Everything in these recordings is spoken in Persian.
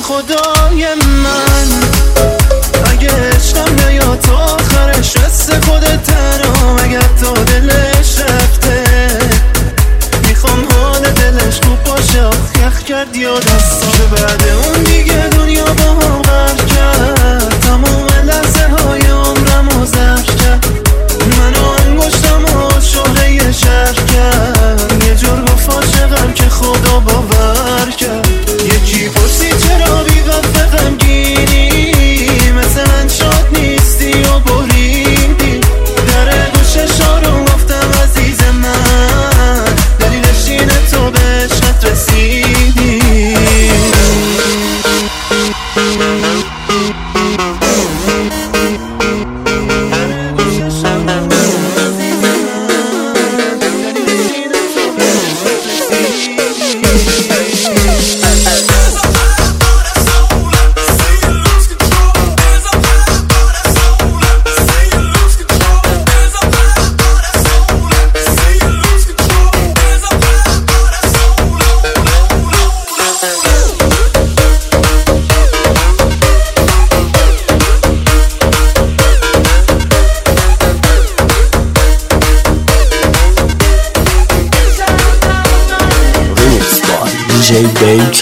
خدای من، اگه عشقم نیاد تا آخرش دست خودت تنها، اگر تو دلش رفته میخوام حال دلش خوب باشه. آخ یخ کردی و دستم که بعد اون دیگه دنیا با هم غرق کرد، تمام لحظه های عمرم و زرق کرد، منو انگشتم و شهره یه شهر کرد، یه جور گفت عاشقم که خدا باور کرد. یکی پرسی چرا بی وقت غمگینی، مثل من شاد نیستی و بریدی، در گوششا رو گفتم عزیز من، دلیلش اینه تو به عشقت رسیدی. DJ Bake.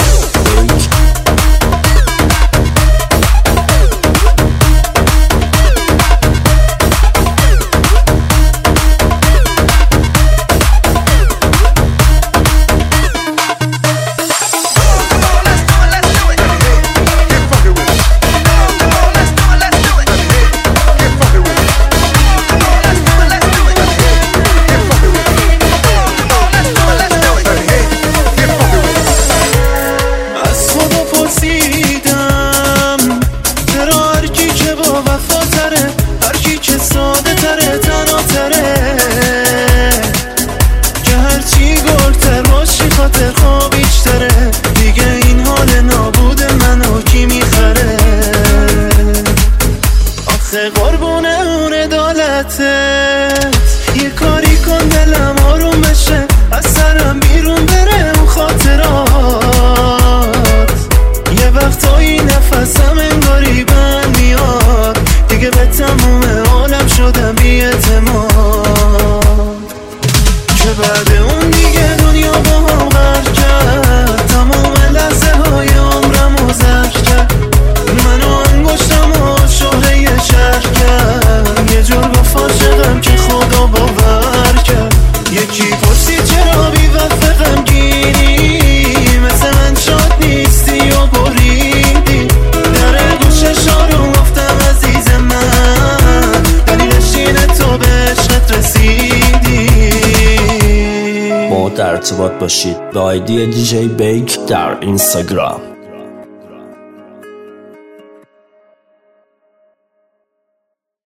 قربون اون عدالتت یه کاری کن دلم آروم بشه، از سرم بیرون بره اون خاطرات، یه وقتایی نفسم انگاری بند میاد، دیگه به تموم عالم شدم بی اعتماد، که بعد اون دیگه دنیا با هم غرق کرد، تمام لحظه های عمرم و زرق کرد، منو انگشتم و شهره یه شهر کرد، یه جور گفت عاشقم که خدا باور کرد. یکی پرسی چرا بی وقت غمگینی، مثل من شاد نیستی و بریدی، در گوششا رو گفتم عزیز من، دلیلش اینه تو به عشقت رسیدی. با در ارتباط باشید با آیدی DJ Bake در اینستاگرام.